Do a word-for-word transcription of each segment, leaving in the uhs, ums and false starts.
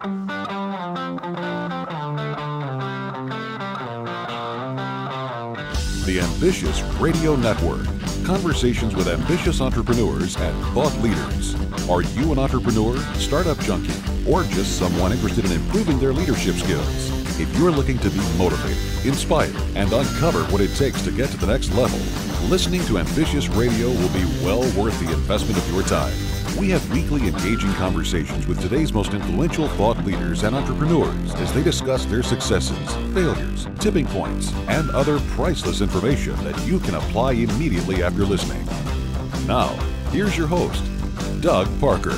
The Ambitious Radio Network. Conversations with ambitious entrepreneurs and thought leaders. Are you an entrepreneur, startup junkie, or just someone interested in improving their leadership skills? If you're looking to be motivated, inspired, and uncover what it takes to get to the next level, listening to Ambitious Radio will be well worth the investment of your time. We have weekly engaging conversations with today's most influential thought leaders and entrepreneurs as they discuss their successes, failures, tipping points, and other priceless information that you can apply immediately after listening. Now, here's your host, Doug Parker.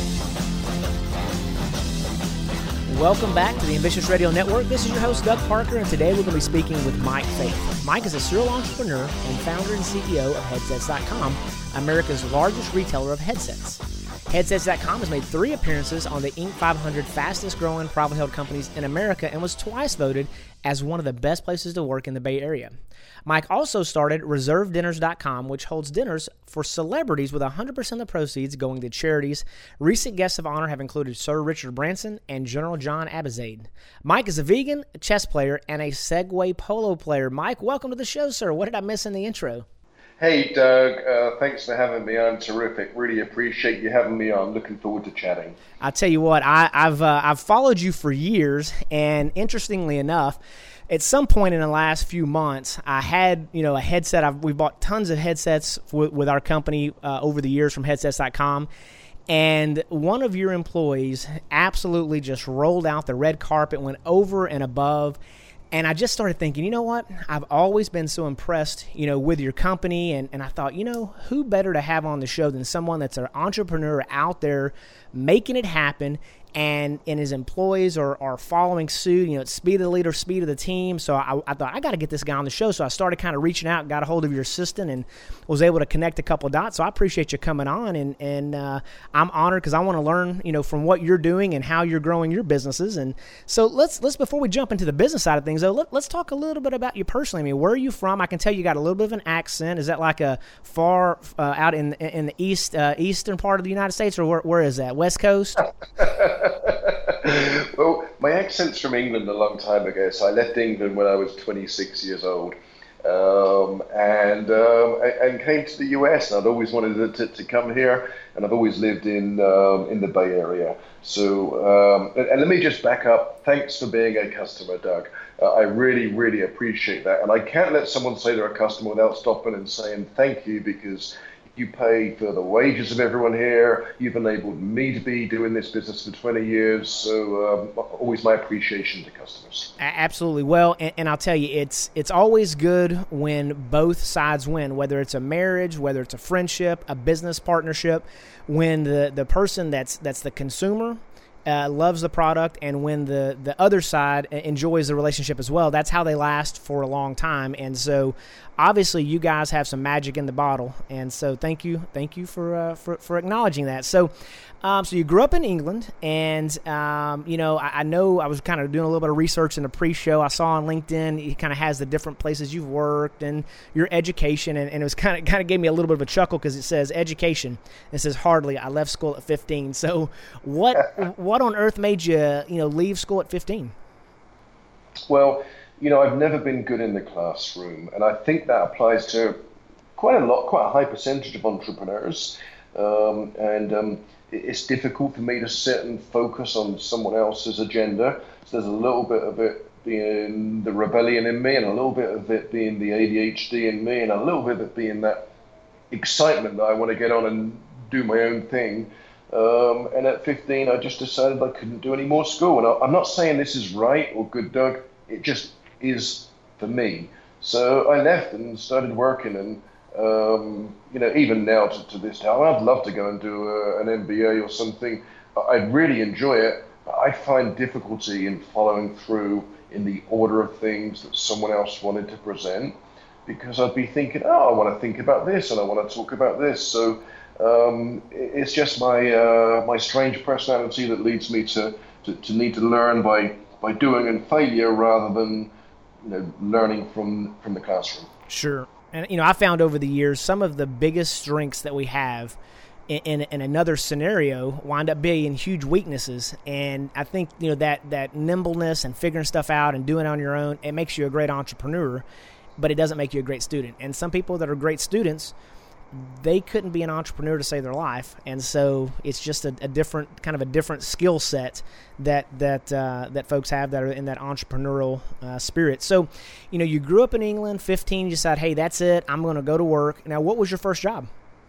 Welcome back to the Ambitious Radio Network. This is your host, Doug Parker, and today we're going to be speaking with Mike Faith. Mike is a serial entrepreneur and founder and C E O of Headsets dot com, America's largest retailer of headsets. Headsets dot com has made three appearances on the Inc five hundred fastest-growing privately held companies in America and was twice voted as one of the best places to work in the Bay Area. Mike also started Reserve Dinners dot com, which holds dinners for celebrities with one hundred percent of the proceeds going to charities. Recent guests of honor have included Sir Richard Branson and General John Abizade. Mike is a vegan, a chess player, and a Segway polo player. Mike, welcome to the show, sir. What did I miss in the intro? Hey, Doug. Uh, thanks for having me on. Terrific. Really appreciate you having me on. Looking forward to chatting. I'll tell you what, I, I've uh, I've followed you for years, and interestingly enough, at some point in the last few months, I had, you know, a headset. I've, we bought tons of headsets w- with our company uh, over the years from Headsets dot com. And one of your employees absolutely just rolled out the red carpet, went over and above. And I just started thinking, you know what? I've always been so impressed, you know, with your company. And, and I thought, you know, who better to have on the show than someone that's an entrepreneur out there making it happen, and and his employees are, are following suit. You know, it's speed of the leader, speed of the team. So I, I thought, I got to get this guy on the show. So I started kind of reaching out, got a hold of your assistant, and was able to connect a couple dots. So I appreciate you coming on, and and uh, I'm honored because I want to learn, you know, from what you're doing and how you're growing your businesses. And so let's let's before we jump into the business side of things, though, let, let's talk a little bit about you personally. I mean, where are you from? I can tell you got a little bit of an accent. Is that like a far uh, out in in the east uh, eastern part of the United States, or where, where is that? West Coast? Well, my accent's from England a long time ago, so I left England when I was twenty-six years old, um, and um, and came to the U S. And I'd always wanted to, to come here, and I've always lived in um, in the Bay Area. So, um, and, and let me just back up. Thanks for being a customer, Doug. Uh, I really, really appreciate that, and I can't let someone say they're a customer without stopping and saying thank you, because you pay for the wages of everyone here. You've enabled me to be doing this business for twenty years. So um, always my appreciation to customers. Absolutely. Well, and, and I'll tell you, it's it's always good when both sides win, whether it's a marriage, whether it's a friendship, a business partnership, when the, the person that's that's the consumer Uh, loves the product, and when the, the other side enjoys the relationship as well. That's how they last for a long time. And so obviously you guys have some magic in the bottle. And so thank you. Thank you for uh, for, for acknowledging that. So um, so you grew up in England, and um, you know, I, I know I was kind of doing a little bit of research in the pre-show. I saw on LinkedIn, it kind of has the different places you've worked and your education, and, and it was kind of kind of gave me a little bit of a chuckle because it says education. It says hardly. I left school at fifteen. So what what on earth made you, you know, leave school at fifteen? Well, you know, I've never been good in the classroom, and I think that applies to quite a lot, quite a high percentage of entrepreneurs. Um, and um, it's difficult for me to sit and focus on someone else's agenda. So there's a little bit of it being the rebellion in me, and a little bit of it being the A D H D in me, and a little bit of it being that excitement that I want to get on and do my own thing. Um, and at fifteen, I just decided I couldn't do any more school. And I, I'm not saying this is right or good, Doug. It just is for me. So I left and started working. And, um, you know, even now to, to this day, I'd love to go and do a, an M B A or something. I'd really enjoy it. I find difficulty in following through in the order of things that someone else wanted to present, because I'd be thinking, oh, I want to think about this and I want to talk about this. So um, it's just my uh, my strange personality that leads me to, to, to need to learn by, by doing and failure rather than, you know, learning from, from the classroom. Sure. And, you know, I found over the years some of the biggest strengths that we have in, in, in another scenario wind up being huge weaknesses. And I think, you know, that, that nimbleness and figuring stuff out and doing it on your own, it makes you a great entrepreneur, but it doesn't make you a great student. And some people that are great students, they couldn't be an entrepreneur to save their life. And so it's just a, a different kind of a different skill set that that uh, that folks have that are in that entrepreneurial uh, spirit. So, you know, you grew up in England, fifteen, you decided, hey, that's it, I'm going to go to work. Now, what was your first job?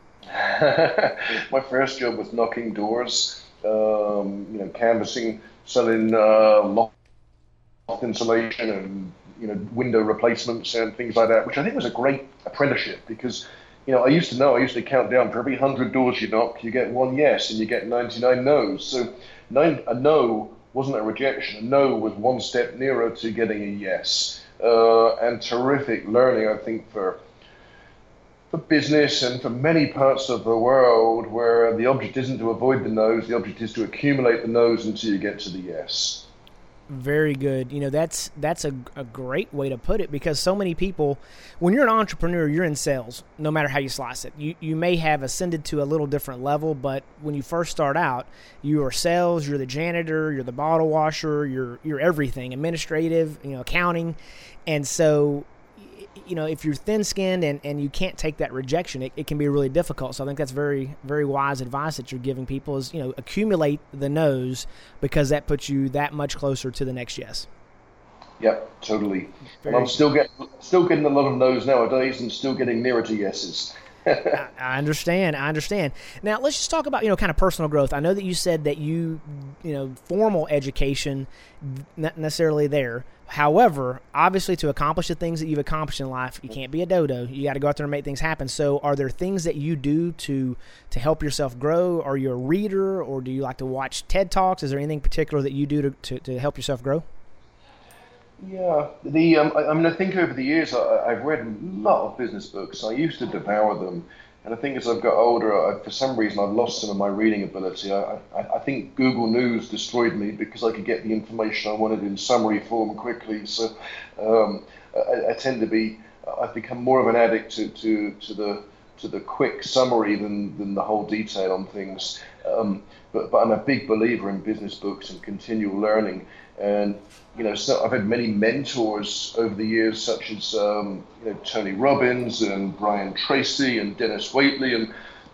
My first job was knocking doors, um, you know, canvassing, selling uh, loft insulation and, you know, window replacements and things like that, which I think was a great apprenticeship because, you know, I used to know, I used to count down for every hundred doors you knock, you get one yes and you get ninety-nine no's. So nine, a no wasn't a rejection. A no was one step nearer to getting a yes. Uh, and terrific learning, I think, for for business and for many parts of the world where the object isn't to avoid the no's, the object is to accumulate the no's until you get to the yes. Very good. You know, that's that's a, a great way to put it because so many people, when you're an entrepreneur, you're in sales, no matter how you slice it. You you may have ascended to a little different level, but when you first start out, you are sales, you're the janitor, you're the bottle washer, you're you're everything, administrative, you know, accounting. And so, you know, if you're thin-skinned and, and you can't take that rejection, it, it can be really difficult. So I think that's very, very wise advice that you're giving people is, you know, accumulate the no's because that puts you that much closer to the next yes. Yep, totally. Very and I'm still getting still getting a lot of no's nowadays and still getting nearer to yeses. I, I understand. I understand. Now, let's just talk about, you know, kind of personal growth. I know that you said that you, you know, formal education, not necessarily there. However, obviously to accomplish the things that you've accomplished in life, you can't be a dodo. You got to go out there and make things happen. So are there things that you do to to help yourself grow? Are you a reader or do you like to watch TED Talks? Is there anything particular that you do to, to, to help yourself grow? Yeah, the um, I, I mean, I think over the years I, I've read a lot of business books. I used to devour them. And I think as I've got older, I, for some reason, I've lost some of my reading ability. I, I, I think Google News destroyed me because I could get the information I wanted in summary form quickly. So um, I, I tend to be, I've become more of an addict to, to, to the to the quick summary than, than the whole detail on things. Um, but, but I'm a big believer in business books and continual learning. And, you know, so I've had many mentors over the years, such as, um, you know, Tony Robbins and Brian Tracy and Dennis Waitley, and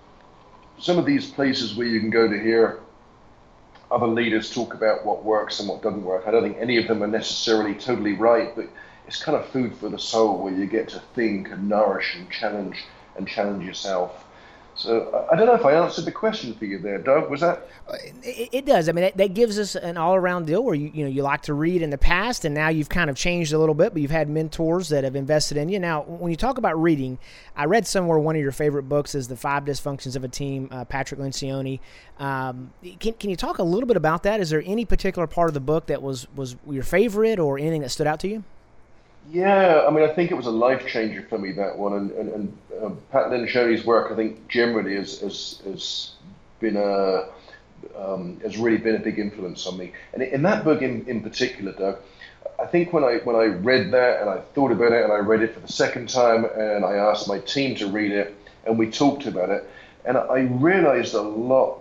some of these places where you can go to hear other leaders talk about what works and what doesn't work. I don't think any of them are necessarily totally right, but it's kind of food for the soul where you get to think and nourish and challenge and challenge yourself. So I don't know if I answered the question for you there, Doug. Was that? It, it does. I mean, that, that gives us an all-around deal where you you know you like to read in the past, and now you've kind of changed a little bit, but you've had mentors that have invested in you. Now, when you talk about reading, I read somewhere one of your favorite books is The Five Dysfunctions of a Team, uh, Patrick Lencioni. Um, can can you talk a little bit about that? Is there any particular part of the book that was was your favorite, or anything that stood out to you? Yeah, I mean, I think it was a life changer for me, that one. And, and, and um, Pat Lencioni's work, I think, generally has, has, has been a um, has really been a big influence on me. And in that book, in, in particular, Doug, I think when I when I read that and I thought about it and I read it for the second time and I asked my team to read it and we talked about it, and I realized a lot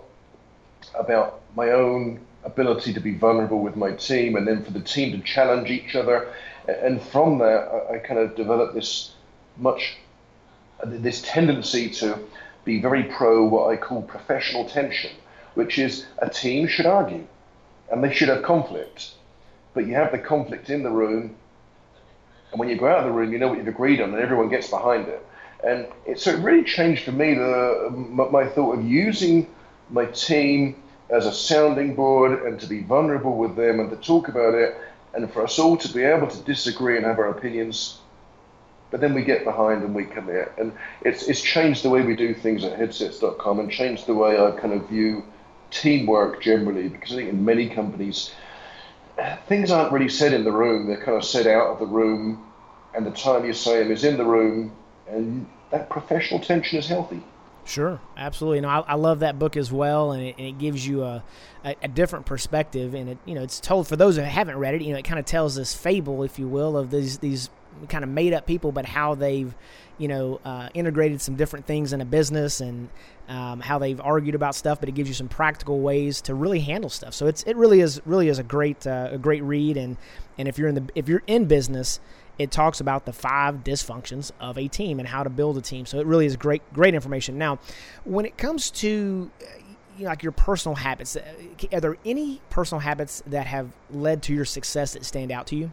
about my own ability to be vulnerable with my team and then for the team to challenge each other. And from that, I kind of developed this much, this tendency to be very pro what I call professional tension, which is a team should argue and they should have conflict, but you have the conflict in the room, and when you go out of the room, you know what you've agreed on, and everyone gets behind it. And it, so it really changed for me the my thought of using my team as a sounding board and to be vulnerable with them and to talk about it. And for us all to be able to disagree and have our opinions, but then we get behind and we commit. And it's it's changed the way we do things at headsets dot com and changed the way I kind of view teamwork generally, because I think in many companies, things aren't really said in the room. They're kind of said out of the room, and the time you say them is in the room, and that professional tension is healthy. Sure, absolutely. No, I, I love that book as well, and it, and it gives you a, a, a different perspective. And it, you know, it's told for those who haven't read it. You know, it kind of tells this fable, if you will, of these these kind of made up people, but how they've, you know, uh, integrated some different things in a business, and um, how they've argued about stuff, but it gives you some practical ways to really handle stuff. So it's it really is really is a great uh, a great read, and and if you're in the if you're in business, it talks about the five dysfunctions of a team and how to build a team. So it really is great great information. Now, when it comes to you know, like your personal habits, are there any personal habits that have led to your success that stand out to you?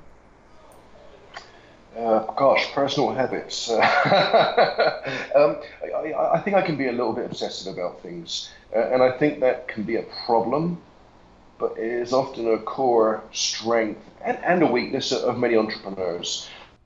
Uh, gosh, personal habits. um, I, I think I can be a little bit obsessive about things, uh, and I think that can be a problem, but it is often a core strength and, and a weakness of many entrepreneurs.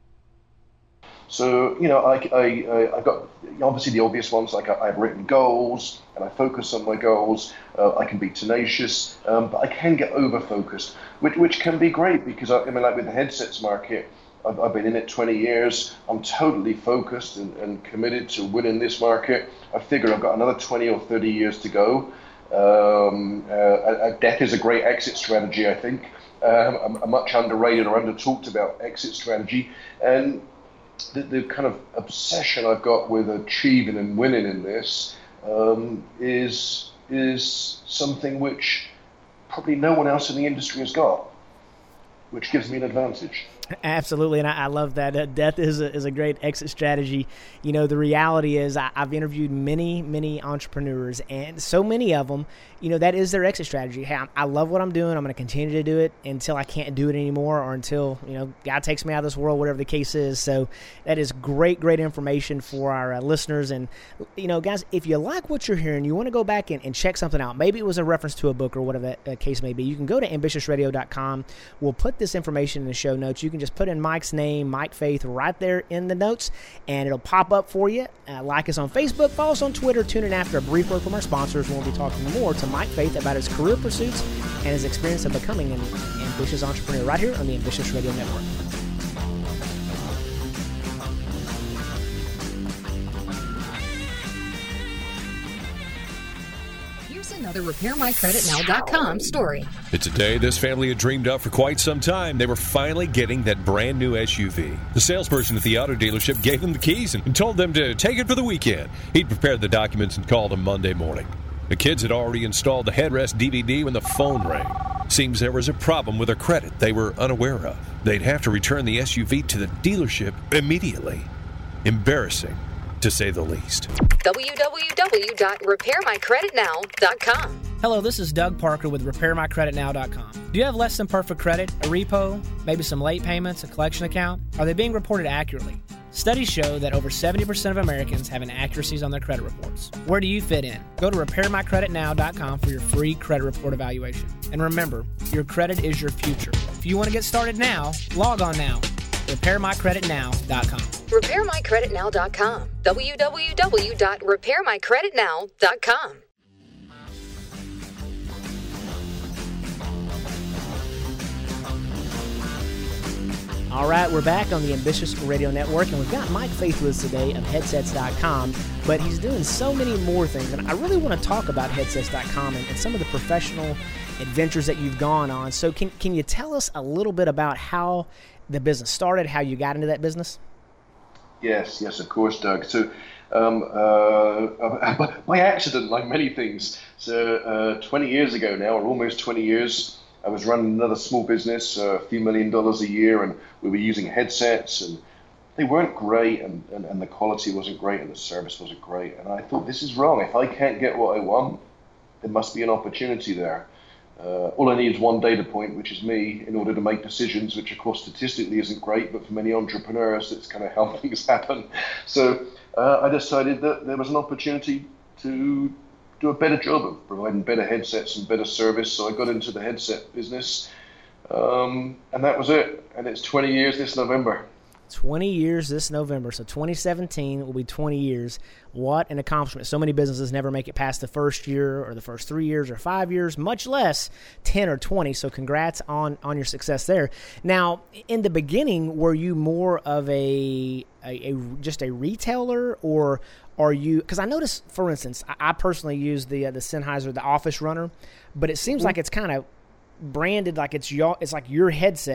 So, you know, I, I, I got obviously the obvious ones, like I, I've written goals and I focus on my goals. Uh, I can be tenacious, um, but I can get over-focused, which, which can be great because, I, I mean, like with the headsets market, I've, I've been in it twenty years. I'm totally focused and, and committed to winning this market. I figure I've got another twenty or thirty years to go. Um, uh, debt is a great exit strategy, I think. Um, a, a much underrated or under-talked about exit strategy. And the, the kind of obsession I've got with achieving and winning in this um, is is something which probably no one else in the industry has got, which gives me an advantage. Absolutely, and I, I love that. Uh, death is a, is a great exit strategy. You know, the reality is I, I've interviewed many, many entrepreneurs, and so many of them, you know, that is their exit strategy. Hey, I, I love what I'm doing. I'm going to continue to do it until I can't do it anymore, or until, you know, God takes me out of this world, whatever the case is. So that is great, great information for our uh, listeners. And, you know, guys, if you like what you're hearing, you want to go back and, and check something out. Maybe it was a reference to a book or whatever that uh, case may be. You can go to ambitious radio dot com. We'll put this information in the show notes. You can just put in Mike's name, Mike Faith, right there in the notes, and it'll pop up for you. Uh, like us on Facebook, follow us on Twitter. Tune in after a brief word from our sponsors. We'll be talking more to Mike Faith about his career pursuits and his experience of becoming an ambitious entrepreneur right here on the Ambitious Radio Network. Another repair my credit now dot com story. It's a day this family had dreamed of for quite some time. They were finally getting that brand new S U V. The salesperson at the auto dealership gave them the keys and told them to take it for the weekend. He'd prepared the documents and called them Monday morning. The kids had already installed the headrest D V D when the phone rang. Seems there was a problem with their credit they were unaware of. They'd have to return the S U V to the dealership immediately. Embarrassing, to say the least. w w w dot repair my credit now dot com. Hello, this is Doug Parker with repair my credit now dot com. Do you have less than perfect credit, a repo, maybe some late payments, a collection account? Are they being reported accurately? Studies show that over seventy percent of Americans have inaccuracies on their credit reports. Where do you fit in? Go to repair my credit now dot com for your free credit report evaluation. And remember, your credit is your future. If you want to get started now, log on now. repair my credit now dot com. repair my credit now dot com. w w w dot repair my credit now dot com. All right, we're back on the Ambitious Radio Network, and we've got Mike Faith with us today of headsets dot com, but he's doing so many more things, and I really want to talk about headsets dot com and, and some of the professional adventures that you've gone on. So can can you tell us a little bit about how the business started, how you got into that business? Yes, yes, of course, Doug. So um, uh, by accident, like many things. So uh, twenty years ago now, or almost twenty years, I was running another small business, uh, a few million dollars a year, and we were using headsets, and they weren't great, and, and, and the quality wasn't great, and the service wasn't great. And I thought, this is wrong. If I can't get what I want, there must be an opportunity there. Uh, all I need is one data point, which is me, in order to make decisions, which of course statistically isn't great, but for many entrepreneurs, it's kind of how things happen. So uh, I decided that there was an opportunity to do a better job of providing better headsets and better service. So I got into the headset business, um, and that was it. And it's twenty years this November. twenty years this November. So twenty seventeen will be twenty years. What an accomplishment. So many businesses never make it past the first year or the first three years or five years, much less ten or twenty. So congrats on, on your success there. Now, in the beginning, were you more of a, a, a just a retailer, or are you, because I noticed, for instance, I, I personally use the uh, the Sennheiser, the Office Runner, but it seems mm-hmm. like it's kind of branded like it's your, it's like your headset,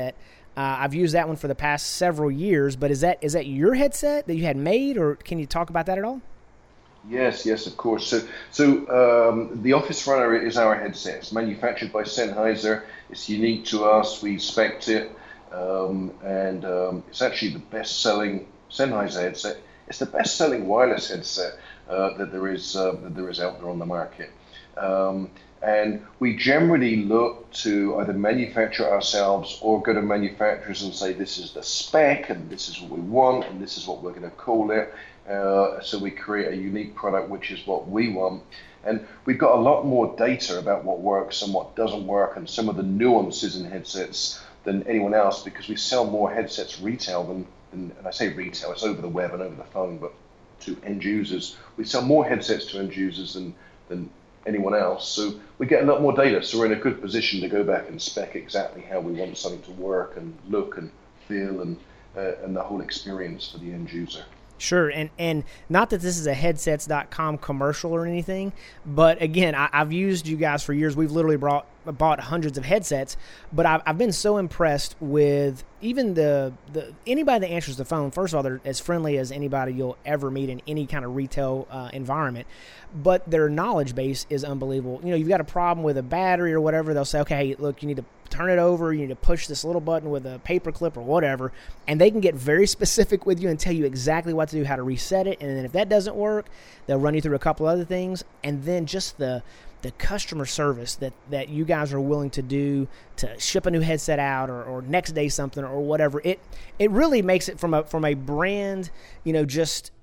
Uh, I've used that one for the past several years, but is that is that your headset that you had made, or can you talk about that at all? Yes, yes, of course. So, so um, the Office Runner is our headset. It's manufactured by Sennheiser. It's unique to us. We spec'd it, um, and um, it's actually the best-selling Sennheiser headset. It's the best-selling wireless headset uh, that there is uh, that there is out there on the market. Um, and we generally look to either manufacture ourselves or go to manufacturers and say, this is the spec, and this is what we want, and this is what we're going to call it. Uh, so we create a unique product, which is what we want. And we've got a lot more data about what works and what doesn't work, and some of the nuances in headsets than anyone else, because we sell more headsets retail than, than, and I say retail, it's over the web and over the phone, but to end users. We sell more headsets to end users than, than anyone else. So we get a lot more data. So we're in a good position to go back and spec exactly how we want something to work and look and feel, and uh, and the whole experience for the end user. Sure, and and not that this is a headsets dot com commercial or anything, but again, I, I've used you guys for years. We've literally brought, bought hundreds of headsets, but I've, I've been so impressed with even the, the anybody that answers the phone. First of all, they're as friendly as anybody you'll ever meet in any kind of retail uh, environment, but their knowledge base is unbelievable. You know, you've got a problem with a battery or whatever, they'll say, okay, hey, look, you need to turn it over, you need to push this little button with a paper clip or whatever, and they can get very specific with you and tell you exactly what to do, how to reset it, and then if that doesn't work, they'll run you through a couple other things, and then just the the customer service that, that you guys are willing to do to ship a new headset out or, or next day something or whatever, it it really makes it from a from a brand, you know, just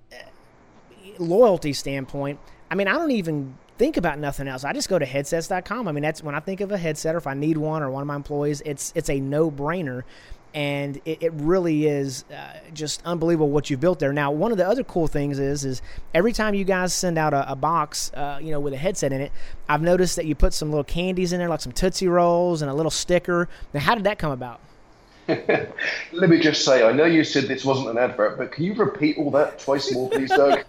loyalty standpoint. I mean, I don't even think about nothing else. I just go to headsets dot com. I mean, that's when I think of a headset, or if I need one or one of my employees, it's it's a no-brainer, and it, it really is uh, just unbelievable what you've built there. Now, one of the other cool things is is every time you guys send out a, a box, uh, you know, with a headset in it, I've noticed that you put some little candies in there, like some Tootsie Rolls and a little sticker. Now, how did that come about? Let me just say, I know you said this wasn't an advert, but can you repeat all that twice more, please, Doug?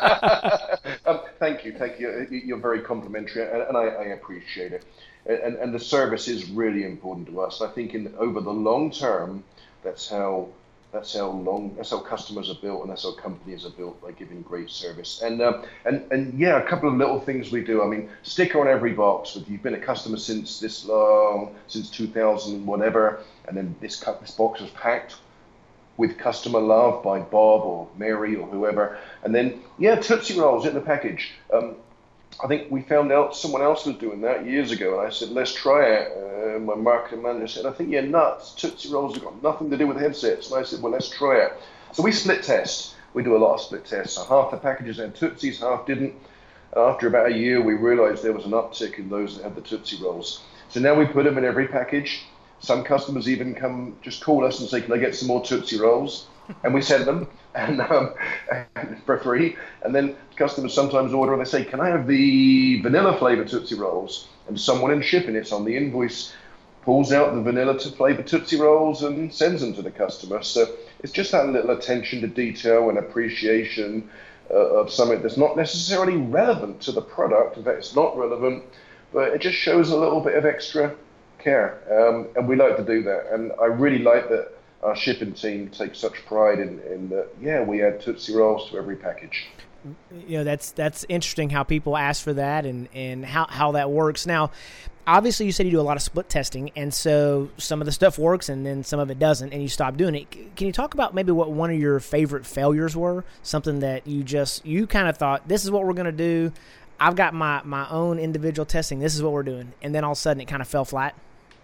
um, thank you, thank you. You're very complimentary, and, and I, I appreciate it. And, and the service is really important to us. I think in over the long term, that's how that's how long that's how customers are built, and that's how companies are built, by giving great service. And um, and and yeah, a couple of little things we do. I mean, sticker on every box. If you've been a customer since this long, since two thousand whatever, and then this this box was packed with customer love by Bob or Mary or whoever, and then yeah, Tootsie Rolls in the package. Um, I think we found out someone else was doing that years ago, and I said, let's try it. Uh, my marketing manager said, I think you're nuts. Tootsie Rolls have got nothing to do with headsets. And I said, well, let's try it. So we split test. We do a lot of split tests. So half the packages had Tootsies, half didn't. After about a year, we realized there was an uptick in those that had the Tootsie Rolls. So now we put them in every package. Some customers even come, just call us and say, can I get some more Tootsie Rolls? And we send them and um, for free. And then customers sometimes order and they say, can I have the vanilla flavor Tootsie Rolls? And someone in shipping, it's on the invoice, pulls out the vanilla to flavor Tootsie Rolls and sends them to the customer. So it's just that little attention to detail and appreciation uh, of something that's not necessarily relevant to the product. In fact, it's not relevant, but it just shows a little bit of extra care. Um, and we like to do that. And I really like that our shipping team takes such pride in, in that, yeah, we add Tootsie Rolls to every package. You know, that's that's interesting how people ask for that and, and how, how that works. Now, obviously you said you do a lot of split testing, and so some of the stuff works and then some of it doesn't, and you stop doing it. Can you talk about maybe what one of your favorite failures were? Something that you just, you kind of thought, this is what we're going to do. I've got my, my own individual testing. This is what we're doing. And then all of a sudden it kind of fell flat.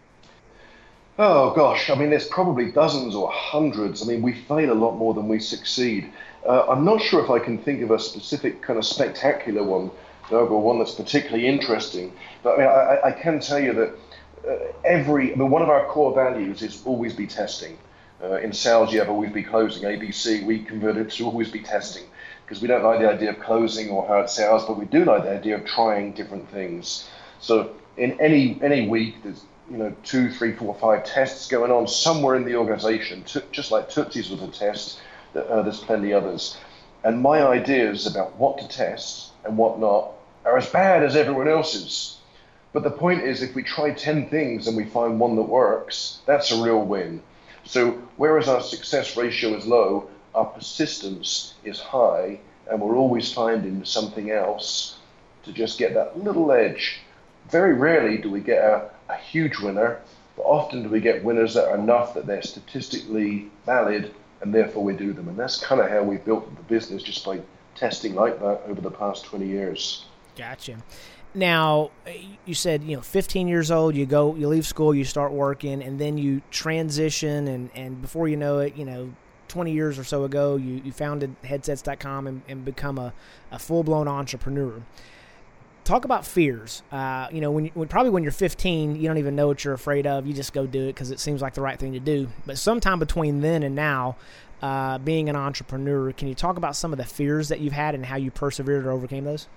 Oh, gosh. I mean, there's probably dozens or hundreds. I mean, we fail a lot more than we succeed. Uh, I'm not sure if I can think of a specific kind of spectacular one, Doug, or one that's particularly interesting. But I mean, I, I can tell you that uh, every, I mean, one of our core values is always be testing. Uh, in sales, you have always be closing. A B C, we convert it to always be testing, because we don't like the idea of closing or hard sales, but we do like the idea of trying different things. So in any any week, there's you know, two, three, four, five tests going on somewhere in the organization, T- just like Tootsie's was a test, uh, there's plenty others. And my ideas about what to test and what not are as bad as everyone else's. But the point is, if we try ten things and we find one that works, that's a real win. So whereas our success ratio is low, our persistence is high, and we're always finding something else to just get that little edge. Very rarely do we get a, a huge winner, but often do we get winners that are enough that they're statistically valid, and therefore we do them. And that's kind of how we built the business, just by testing like that over the past twenty years. Gotcha. Now, you said, you know, fifteen years old, you go, you leave school, you start working, and then you transition, and, and before you know it, you know, twenty years or so ago, you, you founded headsets dot com and, and become a, a full-blown entrepreneur. Talk about fears. Uh, you know, when, you, when probably when you're fifteen, you don't even know what you're afraid of. You just go do it because it seems like the right thing to do. But sometime between then and now, uh, being an entrepreneur, can you talk about some of the fears that you've had and how you persevered or overcame those?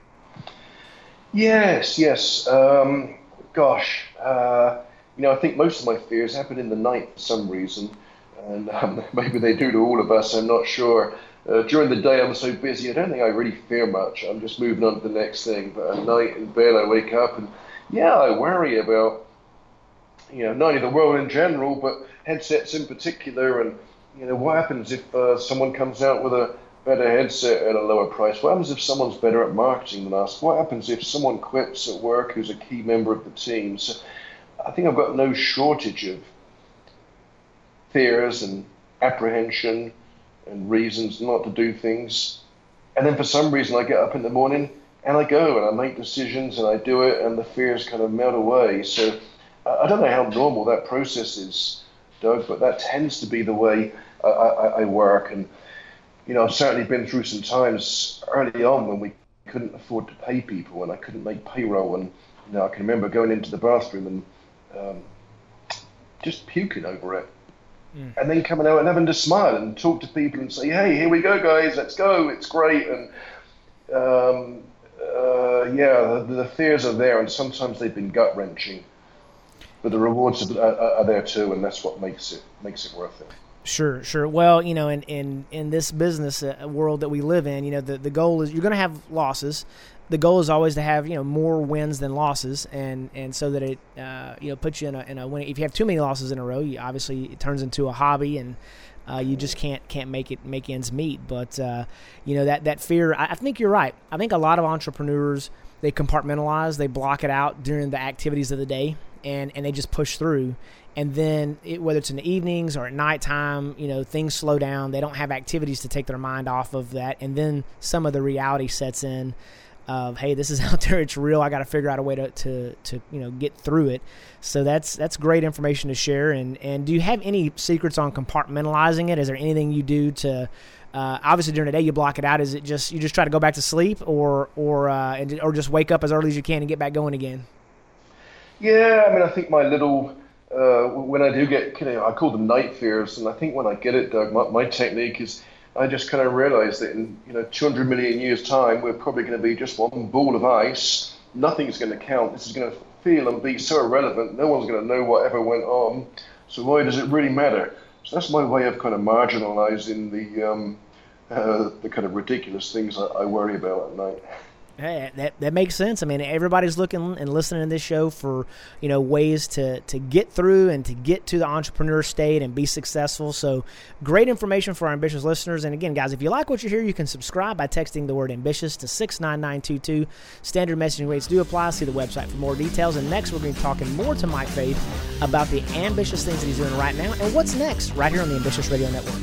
Yes, yes. Um, gosh, uh, you know, I think most of my fears happen in the night for some reason, and um, maybe they do to all of us, I'm not sure. Uh, during the day, I'm so busy, I don't think I really fear much. I'm just moving on to the next thing. But at night in bed, I wake up and, yeah, I worry about, you know, not only the world in general, but headsets in particular. And, you know, what happens if uh, someone comes out with a better headset at a lower price? What happens if someone's better at marketing than us? What happens if someone quits at work who's a key member of the team? So I think I've got no shortage of fears and apprehension and reasons not to do things. And then for some reason I get up in the morning and I go and I make decisions and I do it, and the fears kind of melt away. So I don't know how normal that process is, Doug, but that tends to be the way I, I, I work. And you know, I've certainly been through some times early on when we couldn't afford to pay people and I couldn't make payroll. And you know, I can remember going into the bathroom and um, just puking over it. Mm. And then coming out and having to smile and talk to people and say, hey, here we go, guys, let's go, it's great. And um, uh, yeah, the, the fears are there, and sometimes they've been gut-wrenching. But the rewards are, are, are there too, and that's what makes it makes it worth it. Sure, sure. Well, you know, in, in, in this business uh, world that we live in, you know, the, the goal is you're going to have losses. The goal is always to have, you know, more wins than losses, and, and so that it, uh, you know, puts you in a, in a win. If you have too many losses in a row, you, obviously it turns into a hobby, and uh, you just can't can't make it make ends meet. But uh, you know, that that fear, I, I think you're right. I think a lot of entrepreneurs, they compartmentalize, they block it out during the activities of the day, and, and they just push through. And then it, whether it's in the evenings or at nighttime, you know, things slow down. They don't have activities to take their mind off of that. And then some of the reality sets in of, hey, this is out there. It's real. I got to figure out a way to, to, to, you know, get through it. So that's, that's great information to share. And, and do you have any secrets on compartmentalizing it? Is there anything you do to, uh, obviously during the day you block it out. Is it just, you just try to go back to sleep, or, or, uh, and, or just wake up as early as you can and get back going again? Yeah. I mean, I think my little, Uh, when I do get, you know, I call them night fears, and I think when I get it, Doug, my, my technique is I just kind of realize that in, you know, two hundred million years' time, we're probably going to be just one ball of ice. Nothing's going to count. This is going to feel and be so irrelevant. No one's going to know what ever went on. So why does it really matter? So that's my way of kind of marginalizing the um, uh, the kind of ridiculous things I, I worry about at night. Hey, that that makes sense. I mean, everybody's looking and listening to this show for, you know, ways to, to get through and to get to the entrepreneur state and be successful. So great information for our ambitious listeners. And again, guys, if you like what you hear, you can subscribe by texting the word ambitious to six nine nine two two. Standard messaging rates do apply. See the website for more details. And next, we're going to be talking more to Mike Faith about the ambitious things that he's doing right now and what's next right here on the Ambitious Radio Network.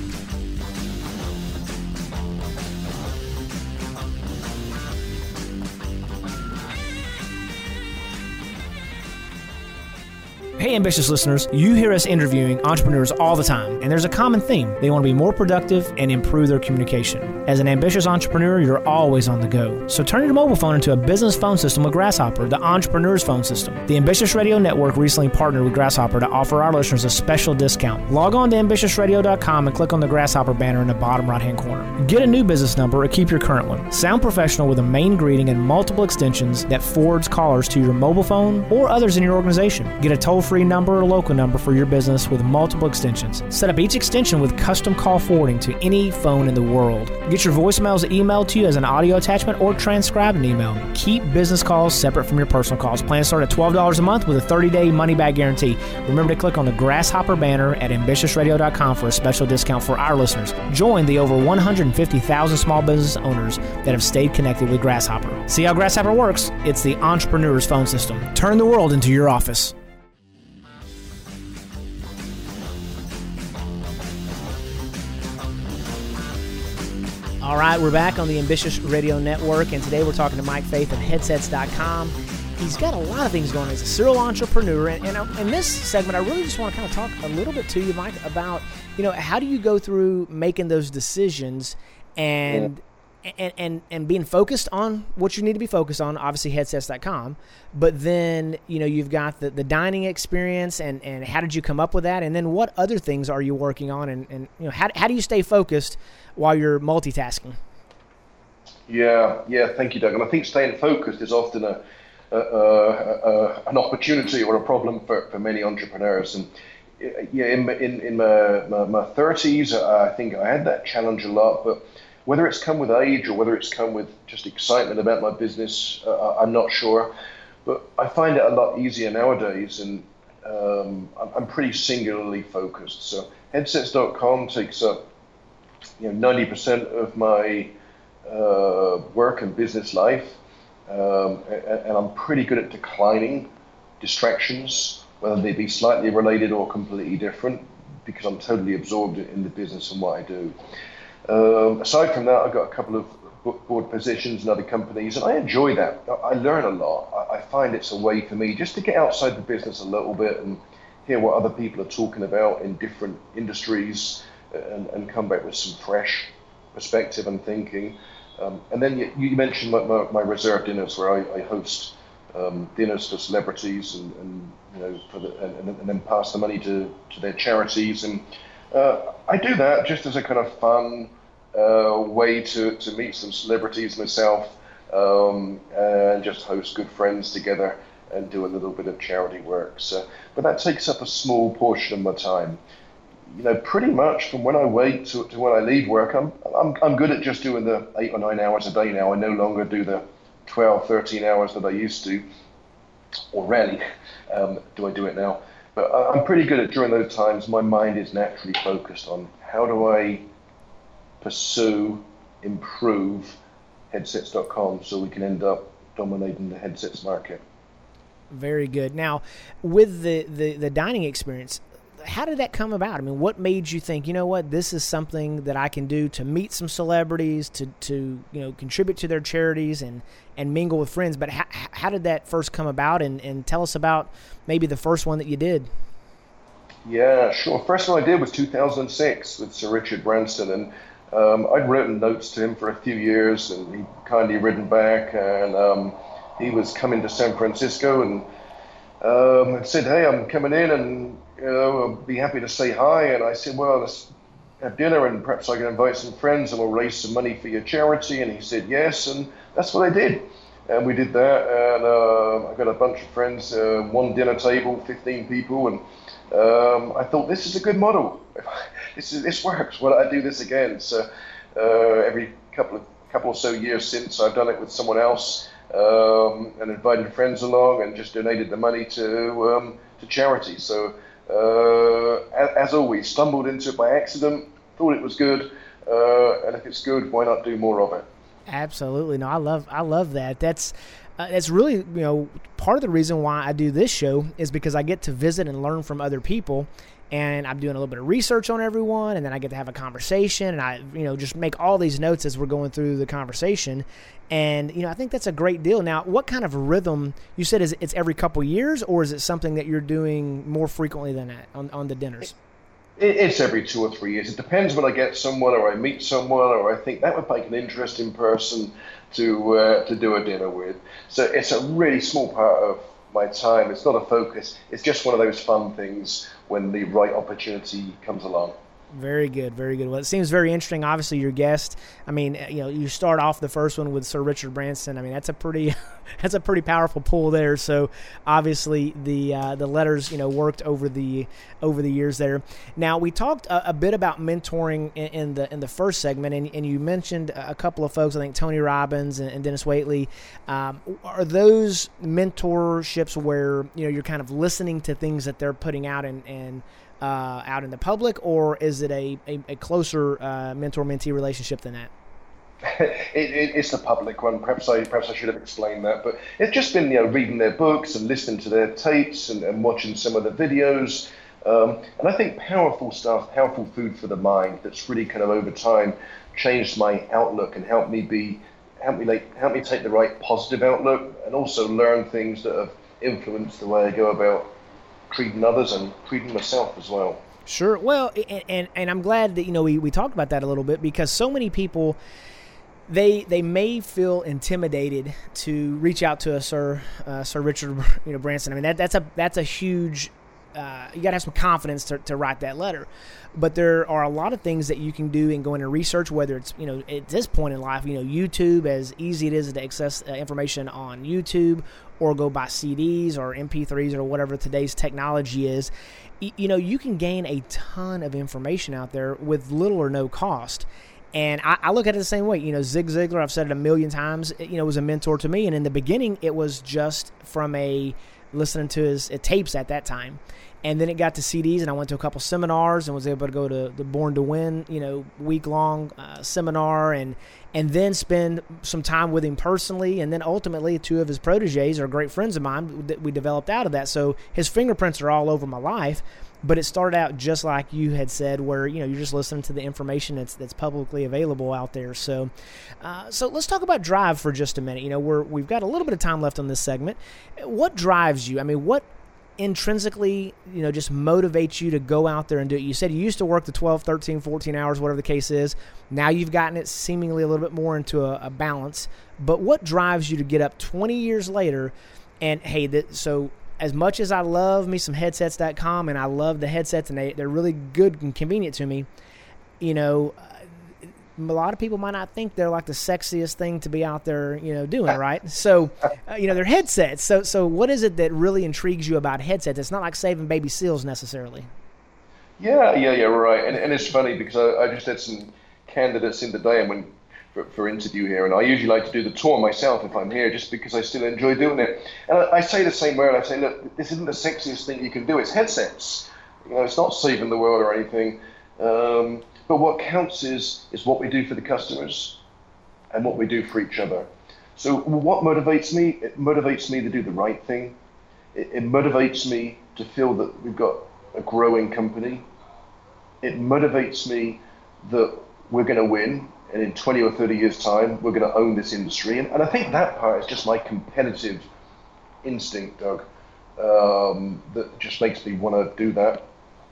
Hey, ambitious listeners, you hear us interviewing entrepreneurs all the time, and there's a common theme. They want to be more productive and improve their communication. As an ambitious entrepreneur, you're always on the go. So turn your mobile phone into a business phone system with Grasshopper, the entrepreneur's phone system. The Ambitious Radio Network recently partnered with Grasshopper to offer our listeners a special discount. Log on to ambitious radio dot com and click on the Grasshopper banner in the bottom right-hand corner. Get a new business number or keep your current one. Sound professional with a main greeting and multiple extensions that forwards callers to your mobile phone or others in your organization. Get a toll-free toll-free number or local number for your business with multiple extensions. Set up each extension with custom call forwarding to any phone in the world. Get your voicemails emailed to you as an audio attachment or transcribe an email. Keep business calls separate from your personal calls. Plans start at twelve dollars a month with a thirty-day money-back guarantee. Remember to click on the Grasshopper banner at ambitious radio dot com for a special discount for our listeners. Join the over one hundred fifty thousand small business owners that have stayed connected with Grasshopper. See how Grasshopper works? It's the entrepreneur's phone system. Turn the world into your office. All right, we're back on the Ambitious Radio Network, and today we're talking to Mike Faith of headsets dot com. He's got a lot of things going on. He's a serial entrepreneur, and, and in this segment, I really just want to kind of talk a little bit to you, Mike, about, you know, how do you go through making those decisions and yeah. and, and and being focused on what you need to be focused on, obviously headsets dot com, but then, you know, you've got the, the dining experience, and, and how did you come up with that, and then what other things are you working on, and, and you know, how, how do you stay focused while you're multitasking? Yeah, yeah, thank you, Doug. And I think staying focused is often a Uh, uh, an opportunity or a problem for, for many entrepreneurs. And yeah, in in, in my, my, my thirties, I think I had that challenge a lot. But whether it's come with age or whether it's come with just excitement about my business, uh, I'm not sure. But I find it a lot easier nowadays, and um, I'm, I'm pretty singularly focused. So headsets dot com takes up, you know, ninety percent of my uh, work and business life. Um, and, and I'm pretty good at declining distractions, whether they be slightly related or completely different, because I'm totally absorbed in the business and what I do. Um, aside from that, I've got a couple of board positions in other companies, and I enjoy that. I learn a lot. I, I find it's a way for me just to get outside the business a little bit and hear what other people are talking about in different industries, and, and come back with some fresh perspective and thinking. Um, and then you, you mentioned my, my, my reserve dinners, where I, I host um, dinners for celebrities, and, and you know, for the, and, and then pass the money to, to their charities. And uh, I do that just as a kind of fun uh, way to, to meet some celebrities myself, um, and just host good friends together and do a little bit of charity work. So, but that takes up a small portion of my time. You know, pretty much from when I wake to, to when I leave work, I'm, I'm I'm good at just doing the eight or nine hours a day now. I no longer do the twelve, thirteen hours that I used to, or rarely um, do I do it now. But I'm pretty good at, during those times, my mind is naturally focused on how do I pursue, improve headsets dot com so we can end up dominating the headsets market. Very good. Now, with the, the, the dining experience, how did that come about? I mean, what made you think, you know what, this is something that I can do to meet some celebrities, to, to you know, contribute to their charities and, and mingle with friends? But how, how did that first come about? And, and tell us about maybe the first one that you did. Yeah, sure. First one I did was two thousand six with Sir Richard Branson. And um, I'd written notes to him for a few years, and he'd kindly written back. And um, he was coming to San Francisco and um, said, hey, I'm coming in, and you know, I'll be happy to say hi. And I said, well, let's have dinner, and perhaps I can invite some friends, and we'll raise some money for your charity. And he said yes, and that's what I did. And we did that, and uh, I got a bunch of friends, uh, one dinner table, fifteen people, and um, I thought, this is a good model. this is this works. Why don't I do this again? So uh, every couple of couple or so years since, I've done it with someone else, um, and invited friends along, and just donated the money to um, to charity. So. Uh, as always, stumbled into it by accident, thought it was good, uh, and if it's good, why not do more of it? Absolutely. No, I love I love that. That's uh, that's really, you know, part of the reason why I do this show is because I get to visit and learn from other people, and I'm doing a little bit of research on everyone, and then I get to have a conversation, and I, you know, just make all these notes as we're going through the conversation. And, you know, I think that's a great deal. Now, what kind of rhythm, you said is it's every couple years, or is it something that you're doing more frequently than that on, on the dinners? It, it's every two or three years. It depends when I get someone, or I meet someone, or I think that would make an interesting person to uh, to do a dinner with. So it's a really small part of my time. It's not a focus. It's just one of those fun things when the right opportunity comes along. Very good, very good. Well, it seems very interesting. Obviously, your guest. I mean, you know, you start off the first one with Sir Richard Branson. I mean, that's a pretty, that's a pretty powerful pull there. So, obviously, the uh, the letters, you know, worked over the over the years there. Now, we talked a, a bit about mentoring in, in the in the first segment, and, and you mentioned a couple of folks. I think Tony Robbins and, and Dennis Waitley. Um, are those mentorships where you know you're kind of listening to things that they're putting out and and Uh, out in the public, or is it a, a, a closer uh, mentor-mentee relationship than that? it, it, it's the public one. Perhaps I perhaps I should have explained that, but it's just been you know reading their books and listening to their tapes and, and watching some of the videos, um, and I think powerful stuff, powerful food for the mind. That's really kind of over time changed my outlook and helped me be helped me like help me take the right positive outlook, and also learn things that have influenced the way I go about treating others and treating myself as well. Sure. Well, and, and and I'm glad that you know we, we talked about that a little bit, because so many people they they may feel intimidated to reach out to a Sir uh, Sir Richard you know Branson. I mean that that's a that's a huge uh, you got to have some confidence to, to write that letter. But there are a lot of things that you can do and go into research, whether it's, you know, at this point in life, you know, YouTube, as easy it is to access uh, information on YouTube, or go buy C Ds or M P threes or whatever today's technology is. Y- you know, you can gain a ton of information out there with little or no cost. And I, I look at it the same way. You know, Zig Ziglar, I've said it a million times, you know, was a mentor to me. And in the beginning, it was just from a listening to his uh, tapes at that time. And then it got to C Ds, and I went to a couple seminars and was able to go to the Born to Win, you know, week-long uh, seminar, and and then spend some time with him personally. And then ultimately, two of his proteges are great friends of mine that we developed out of that. So his fingerprints are all over my life. But it started out just like you had said, where you know you're just listening to the information that's that's publicly available out there. So, uh, so let's talk about drive for just a minute. You know, we're we've got a little bit of time left on this segment. What drives you? I mean, what intrinsically, you know, just motivates you to go out there and do it? You said you used to work the twelve, thirteen, fourteen hours, whatever the case is. Now you've gotten it seemingly a little bit more into a, a balance. But what drives you to get up twenty years later and, hey, that, so as much as I love me some headsets dot com and I love the headsets and they, they're really good and convenient to me, you know, a lot of people might not think they're like the sexiest thing to be out there, you know, doing, right? So, uh, you know, they're headsets. So, so what is it that really intrigues you about headsets? It's not like saving baby seals necessarily. Yeah, yeah, yeah, right. And and it's funny because I, I just had some candidates in today and when for, for interview here, and I usually like to do the tour myself if I'm here, just because I still enjoy doing it. And I, I say the same word. I say, look, this isn't the sexiest thing you can do. It's headsets. You know, it's not saving the world or anything. Um, But what counts is is what we do for the customers and what we do for each other. So what motivates me? It motivates me to do the right thing. It, it motivates me to feel that we've got a growing company. It motivates me that we're going to win, and in twenty or thirty years' time, we're going to own this industry. And, and I think that part is just my competitive instinct, Doug, um, that just makes me want to do that.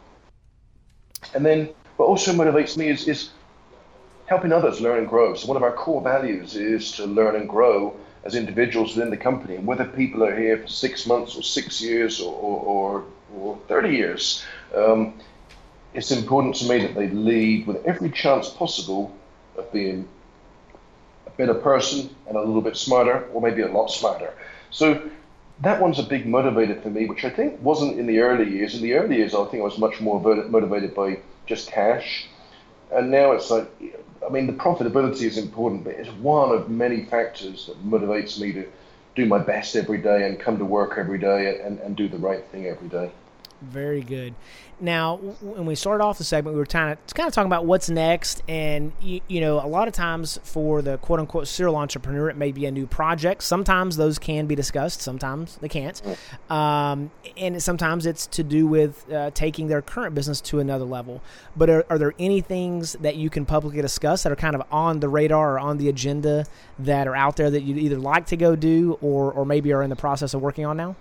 And then what also motivates me is, is helping others learn and grow. So one of our core values is to learn and grow as individuals within the company. And whether people are here for six months or six years or, or, or thirty years, um, it's important to me that they lead with every chance possible of being a better person and a little bit smarter, or maybe a lot smarter. So that one's a big motivator for me, which I think wasn't in the early years. In the early years, I think I was much more motivated by just cash. And now it's like, I mean, the profitability is important, but it's one of many factors that motivates me to do my best every day and come to work every day and, and do the right thing every day. Very good. Now, when we started off the segment, we were kind of kind of talking about what's next, and you, you know, a lot of times for the quote unquote serial entrepreneur, it may be a new project. Sometimes those can be discussed, sometimes they can't, um, and sometimes it's to do with uh, taking their current business to another level. But are, are there any things that you can publicly discuss that are kind of on the radar or on the agenda that are out there that you'd either like to go do or or maybe are in the process of working on now?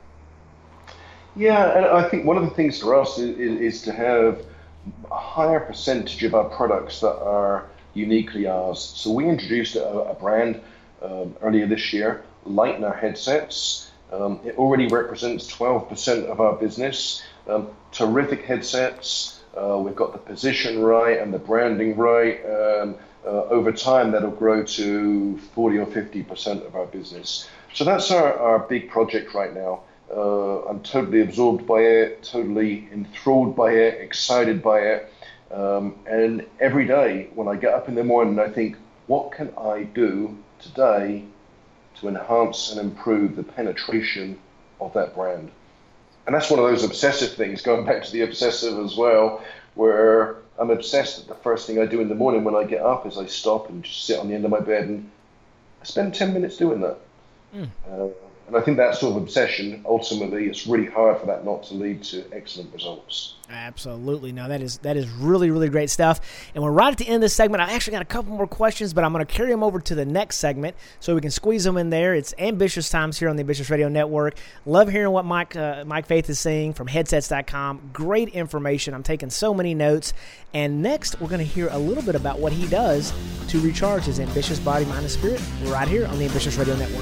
Yeah, and I think one of the things for us is, is to have a higher percentage of our products that are uniquely ours. So we introduced a, a brand um, earlier this year, Lightner Headsets. Um, it already represents twelve percent of our business. Um, terrific headsets, uh, we've got the position right and the branding right, um, uh, over time that'll grow to forty or fifty percent of our business. So that's our, our big project right now. Uh, I'm totally absorbed by it, totally enthralled by it, excited by it. Um, and every day when I get up in the morning, I think, what can I do today to enhance and improve the penetration of that brand? And that's one of those obsessive things, going back to the obsessive as well, where I'm obsessed that the first thing I do in the morning when I get up is I stop and just sit on the end of my bed and I spend ten minutes doing that. Mm. Uh, and I think that sort of obsession, ultimately, it's really hard for that not to lead to excellent results. Absolutely. No, that is that is really, really great stuff. And we're right at the end of this segment. I actually got a couple more questions, but I'm going to carry them over to the next segment so we can squeeze them in there. It's Ambitious Times here on the Ambitious Radio Network. Love hearing what Mike uh, Mike Faith is saying from headsets dot com. Great information. I'm taking so many notes. And next, we're going to hear a little bit about what he does to recharge his ambitious body, mind, and spirit right here on the Ambitious Radio Network.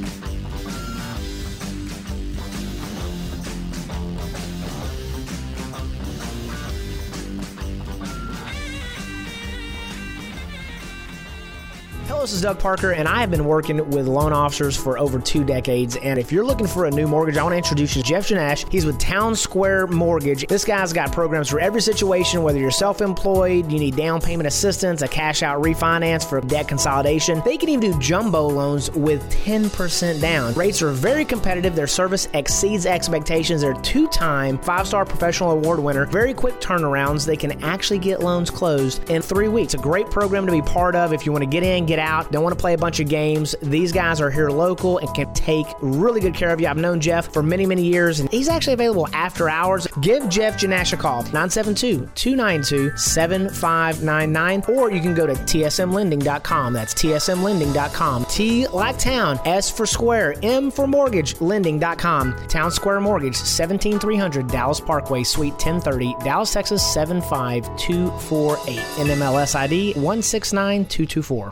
Hello, this is Doug Parker, and I have been working with loan officers for over two decades. And if you're looking for a new mortgage, I want to introduce you to Jeff Janash. He's with Town Square Mortgage. This guy's got programs for every situation, whether you're self-employed, you need down payment assistance, a cash-out refinance for debt consolidation. They can even do jumbo loans with ten percent down. Rates are very competitive. Their service exceeds expectations. They're two-time five-star professional award winner. Very quick turnarounds. They can actually get loans closed in three weeks. A great program to be part of if you want to get in, get out, don't want to play a bunch of games. These guys are here local and can take really good care of you. I've known Jeff for many, many years, and he's actually available after hours. Give Jeff Janash a call, nine seven two, two nine two, seven five nine nine, or you can go to T S M lending dot com. That's T S M lending dot com. T like town, S for square, M for mortgage, lending dot com. Town Square Mortgage, seventeen three hundred Dallas Parkway, Suite ten thirty, Dallas, Texas, seven five two four eight. N M L S I D one six nine two two four.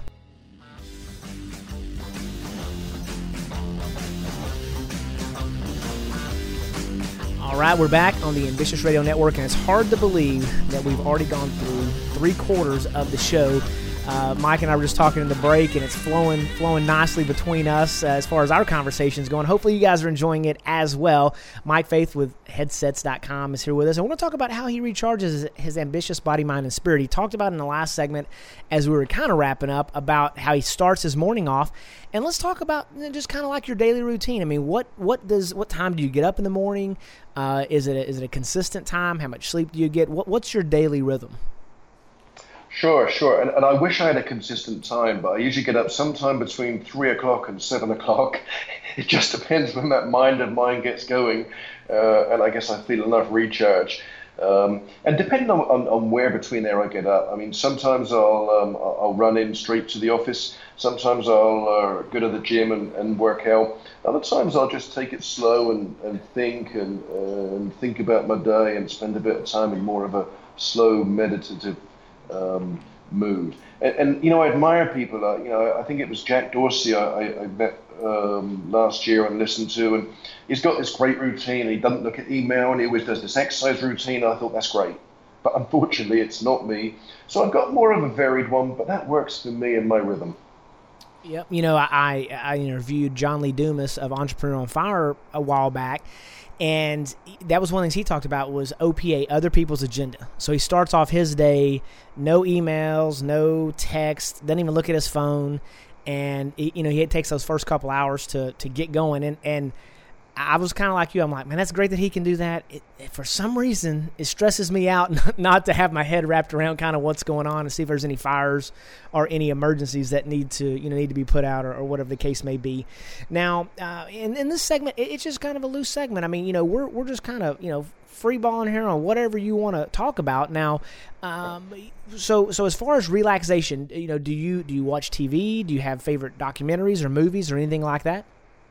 All right, we're back on the Ambitious Radio Network, and it's hard to believe that we've already gone through three quarters of the show. Uh, Mike and I were just talking in the break, and it's flowing flowing nicely between us uh, as far as our conversation's going. Hopefully you guys are enjoying it as well. Mike Faith with headsets dot com is here with us. I want to talk about how he recharges his, his ambitious body, mind, and spirit. He talked about in the last segment, as we were kind of wrapping up, about how he starts his morning off. And let's talk about just kind of like your daily routine. I mean, what what does what time do you get up in the morning? Uh, is it a, is it a consistent time? How much sleep do you get? What what's your daily rhythm? Sure, sure. And, and I wish I had a consistent time, but I usually get up sometime between three o'clock and seven o'clock. It just depends when that mind of mine gets going. Uh, and I guess I feel enough recharge. Um, and depending on, on, on where between there I get up, I mean, sometimes I'll um, I'll run in straight to the office. Sometimes I'll uh, go to the gym and, and work out. Other times I'll just take it slow and, and think and, uh, and think about my day and spend a bit of time in more of a slow, meditative Um, mood. And, and, you know, I admire people. Uh, you know, I think it was Jack Dorsey I, I met um, last year and listened to, and he's got this great routine. He doesn't look at email, and he always does this exercise routine. I thought, that's great. But unfortunately, it's not me. So I've got more of a varied one, but that works for me and my rhythm. Yep. You know, I, I interviewed John Lee Dumas of Entrepreneur on Fire a while back, and that was one of the things he talked about was O P A, other people's agenda. So he starts off his day, no emails, no text, doesn't even look at his phone. And, you know, he takes those first couple hours to, to get going. And, and I was kind of like you. I'm like, man, that's great that he can do that. It, it, for some reason, it stresses me out not, not to have my head wrapped around kind of what's going on and see if there's any fires or any emergencies that need to, you know, need to be put out or, or whatever the case may be. Now, uh, in, in this segment, it, it's just kind of a loose segment. I mean, you know, we're we're just kind of, you know, free balling here on whatever you want to talk about. Now, um, so so as far as relaxation, you know, do you do you watch T V? Do you have favorite documentaries or movies or anything like that?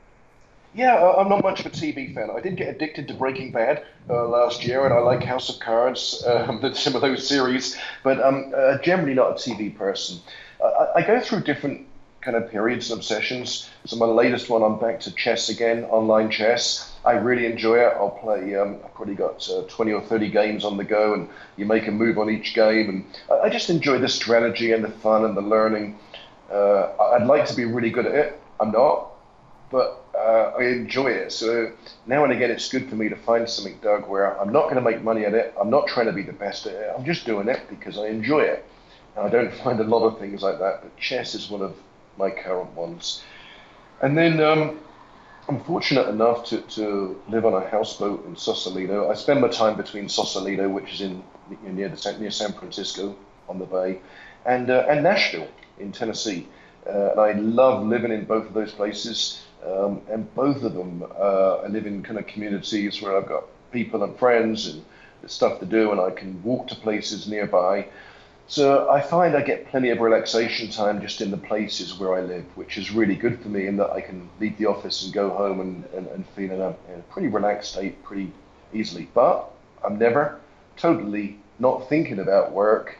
Yeah, I'm not much of a T V fan. I did get addicted to Breaking Bad uh, last year, and I like House of Cards, um, some of those series, but I'm uh, generally not a T V person. Uh, I, I go through different kind of periods and obsessions. So my latest one, I'm back to chess again, online chess. I really enjoy it. I'll play, um, I've probably got uh, twenty or thirty games on the go, and you make a move on each game. And I, I just enjoy the strategy and the fun and the learning. Uh, I'd like to be really good at it. I'm not, but uh, I enjoy it. So now and again, it's good for me to find something, Doug, where I'm not going to make money at it. I'm not trying to be the best at it. I'm just doing it because I enjoy it. And I don't find a lot of things like that, but chess is one of my current ones. And then um, I'm fortunate enough to, to live on a houseboat in Sausalito. I spend my time between Sausalito, which is in near the near San Francisco on the bay, and uh, and Nashville in Tennessee. Uh, and I love living in both of those places. Um, and both of them, uh, I live in kind of communities where I've got people and friends and stuff to do, and I can walk to places nearby. So I find I get plenty of relaxation time just in the places where I live, which is really good for me in that I can leave the office and go home and, and, and feel in a, in a pretty relaxed state pretty easily. But I'm never totally not thinking about work.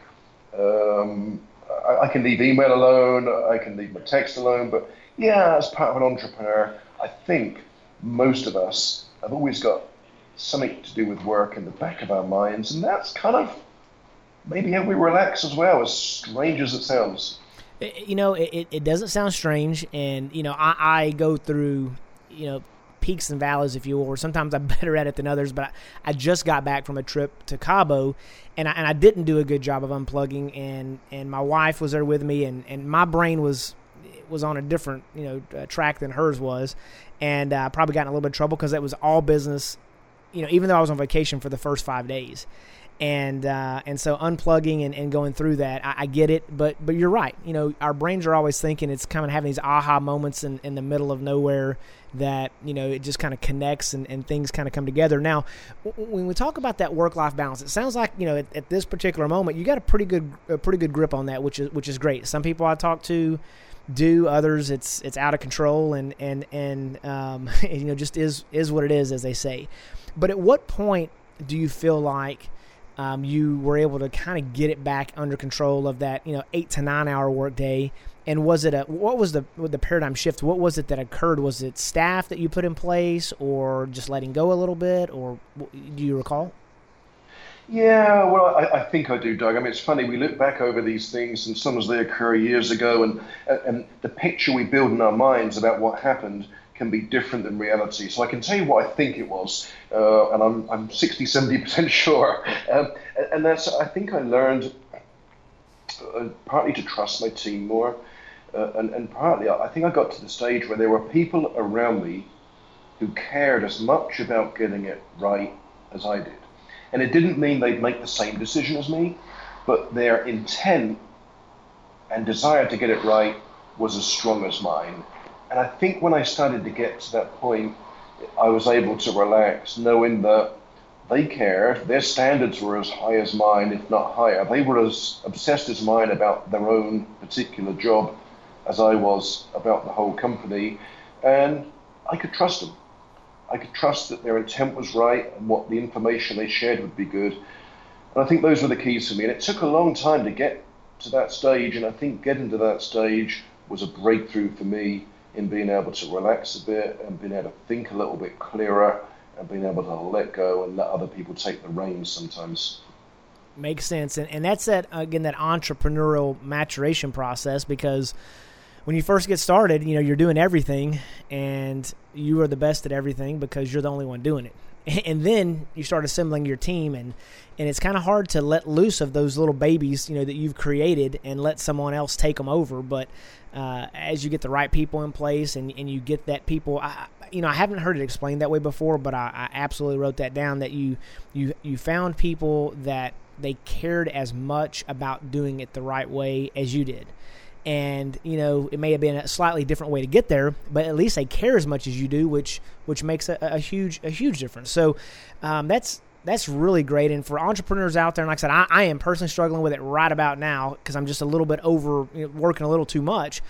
Um, I, I can leave email alone, I can leave my text alone, but yeah, as part of an entrepreneur, I think most of us have always got something to do with work in the back of our minds, and that's kind of maybe how we relax as well, as strange as it sounds. You know, it, it doesn't sound strange, and, you know, I, I go through, you know, peaks and valleys, if you will, or sometimes I'm better at it than others, but I, I just got back from a trip to Cabo, and I, and I didn't do a good job of unplugging, and, and my wife was there with me, and, and my brain was was on a different, you know, uh, track than hers was, and I uh, probably got in a little bit of trouble because it was all business, you know, even though I was on vacation for the first five days. And uh, and so unplugging and, and going through that, I, I get it, but but you're right. You know, our brains are always thinking, it's kind of having these aha moments in, in the middle of nowhere that, you know, it just kind of connects and, and things kind of come together. Now, w- when we talk about that work-life balance, it sounds like, you know, at, at this particular moment, you got a pretty good a pretty good grip on that, which is which is great. Some people I talk to do, others it's it's out of control, and and and um, you know, just is is what it is, as they say. But at what point do you feel like Um, you were able to kind of get it back under control of that, you know, eight to nine hour work day? And was it a, what was the, the paradigm shift? What was it that occurred? Was it staff that you put in place, or just letting go a little bit, or do you recall? Yeah, well, I, I think I do, Doug. I mean, it's funny, we look back over these things, and sometimes they occur years ago, and, and the picture we build in our minds about what happened can be different than reality. So I can tell you what I think it was, uh, and I'm I'm sixty, seventy percent sure. Um, and that's, I think I learned uh, partly to trust my team more, uh, and, and partly I think I got to the stage where there were people around me who cared as much about getting it right as I did. And it didn't mean they'd make the same decision as me, but their intent and desire to get it right was as strong as mine. And I think when I started to get to that point, I was able to relax, knowing that they cared. Their standards were as high as mine, if not higher. They were as obsessed as mine about their own particular job as I was about the whole company. And I could trust them. I could trust that their intent was right and what the information they shared would be good. And I think those were the keys for me. And it took a long time to get to that stage. And I think getting to that stage was a breakthrough for me in being able to relax a bit and being able to think a little bit clearer and being able to let go and let other people take the reins sometimes. Makes sense. And, and that's that, again, that entrepreneurial maturation process, because when you first get started, you know, you're doing everything and you are the best at everything because you're the only one doing it. And then you start assembling your team, and, and it's kind of hard to let loose of those little babies, you know, that you've created and let someone else take them over. But uh, as you get the right people in place and, and you get that people, I, you know, I haven't heard it explained that way before, but I, I absolutely wrote that down, that you, you, you found people that they cared as much about doing it the right way as you did. And, you know, it may have been a slightly different way to get there, but at least they care as much as you do, which which makes a, a huge a huge difference. So um, that's that's really great. And for entrepreneurs out there, and like I said, I, I am personally struggling with it right about now because I'm just a little bit over, you know, working a little too much.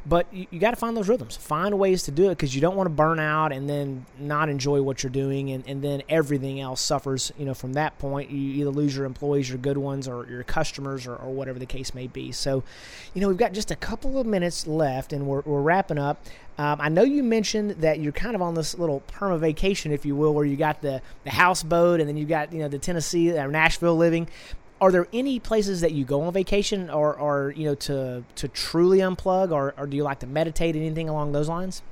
but you, you got to find those rhythms. Find ways to do it, because you don't want to burn out and then not enjoy what you're doing, and, and then everything else suffers, you know, from that point. You either lose your employees, your good ones, or your customers, or, or whatever the case may be. So, you know, we've got just a couple of minutes left, and we're, we're wrapping up. Um, I know you mentioned that you're kind of on this little perma vacation, if you will, where you got the, the houseboat, and then you got, you know, the Tennessee or Nashville living. Are there any places that you go on vacation, or, or you know, to to truly unplug, or, or do you like to meditate, anything along those lines?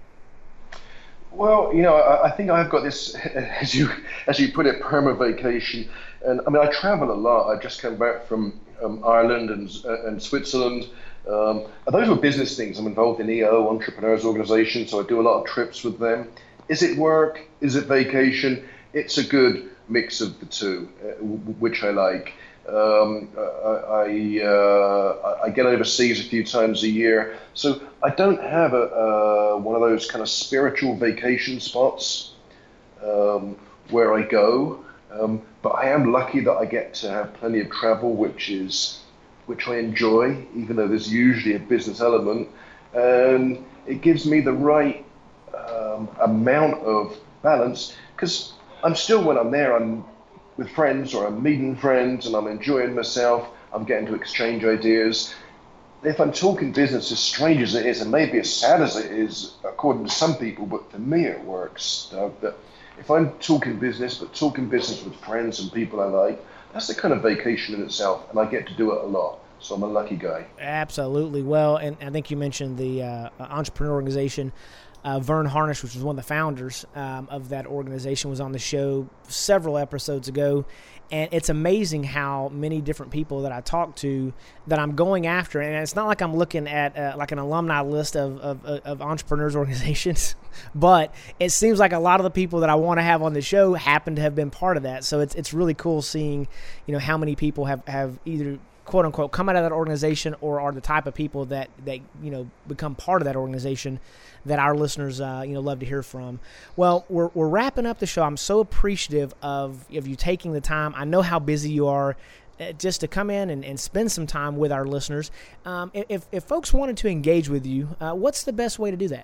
Well, you know, I, I think I've got this, as you as you put it, perma vacation. And I mean, I travel a lot. I just came back from um, Ireland and and Switzerland. Um, and those were business things. I'm involved in E O, Entrepreneurs Organization, so I do a lot of trips with them. Is it work? Is it vacation? It's a good mix of the two, uh, which I like. Um, I, I, uh, I get overseas a few times a year, so I don't have a, uh, one of those kind of spiritual vacation spots um, where I go, um, but I am lucky that I get to have plenty of travel, which is which I enjoy, even though there's usually a business element, and it gives me the right um, amount of balance, because I'm still, when I'm there, I'm with friends, or I'm meeting friends, and I'm enjoying myself. I'm getting to exchange ideas. If I'm talking business, as strange as it is, and maybe as sad as it is, according to some people, but for me it works. Uh, that if I'm talking business, but talking business with friends and people I like, that's the kind of vacation in itself, and I get to do it a lot. So I'm a lucky guy. Absolutely. Well, and I think you mentioned the uh, Entrepreneur Organization. Uh, Vern Harnish, which was one of the founders um, of that organization, was on the show several episodes ago. And it's amazing how many different people that I talk to that I'm going after. And it's not like I'm looking at uh, like an alumni list of, of, of entrepreneurs organizations, but it seems like a lot of the people that I want to have on the show happen to have been part of that. So it's it's really cool seeing, you know, how many people have, have either quote unquote come out of that organization, or are the type of people that, that you know, become part of that organization that our listeners, uh, you know, love to hear from. Well, we're we're wrapping up the show. I'm so appreciative of, of you taking the time. I know how busy you are, uh, just to come in and, and spend some time with our listeners. Um, if, if folks wanted to engage with you, uh, what's the best way to do that?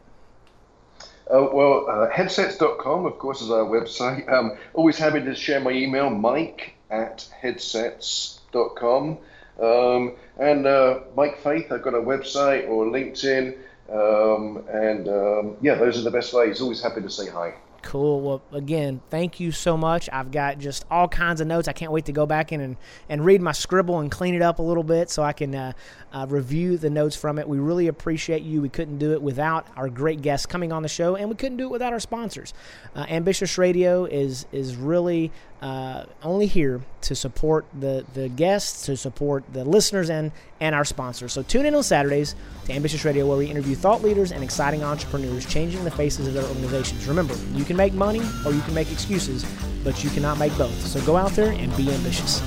Uh, well, uh, headsets dot com, of course, is our website. Um, always happy to share my email, mike at headsets dot com. Um, and uh, Mike Faith, I've got a website or LinkedIn. Um, and um, yeah, those are the best ways. Always happy to say hi. Cool. Well, again, thank you so much. I've got just all kinds of notes. I can't wait to go back in and, and read my scribble and clean it up a little bit so I can uh, uh, review the notes from it. We really appreciate you. We couldn't do it without our great guests coming on the show, and we couldn't do it without our sponsors. Uh, Ambitious Radio is is really uh, only here to support the, the guests, to support the listeners, and, and our sponsors. So tune in on Saturdays to Ambitious Radio, where we interview thought leaders and exciting entrepreneurs changing the faces of their organizations. Remember, you can make money or you can make excuses, but you cannot make both. So go out there and be ambitious.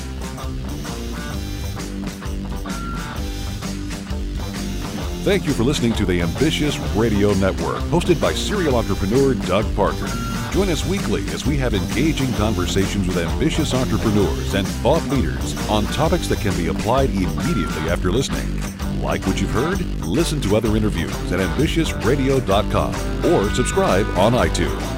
Thank you for listening to the Ambitious Radio Network, hosted by serial entrepreneur Doug Parker. Join us weekly as we have engaging conversations with ambitious entrepreneurs and thought leaders on topics that can be applied immediately after listening. Like what you've heard? Listen to other interviews at ambitious radio dot com or subscribe on iTunes.